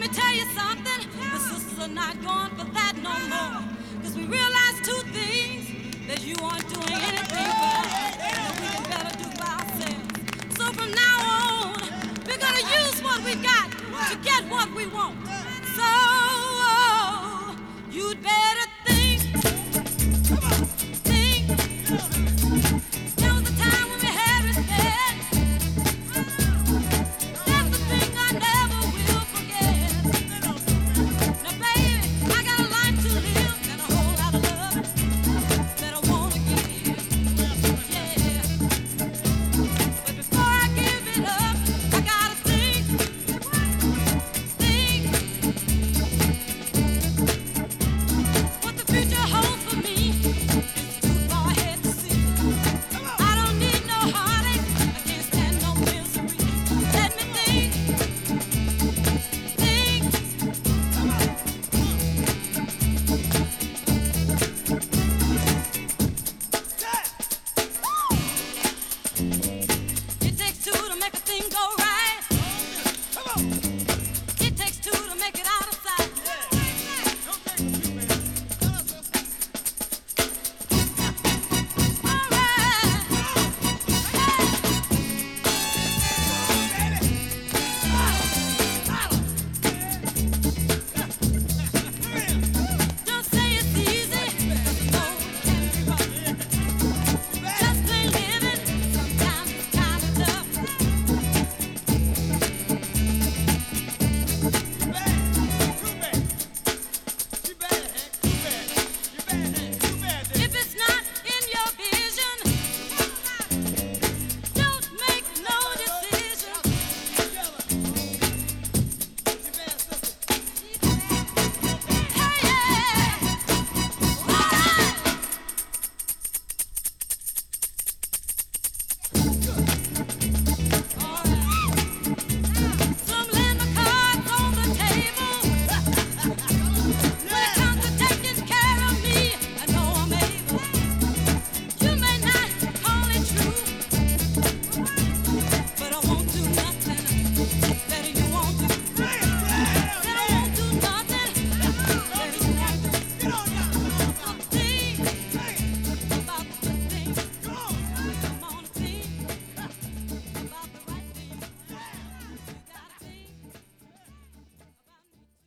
me tell you something. The sisters are not going for that no more. Cause we realize two things. That you aren't doing anything for us. That we can better do by ourselves. So from now on, we're gonna use what we got to get what we want. So you'd better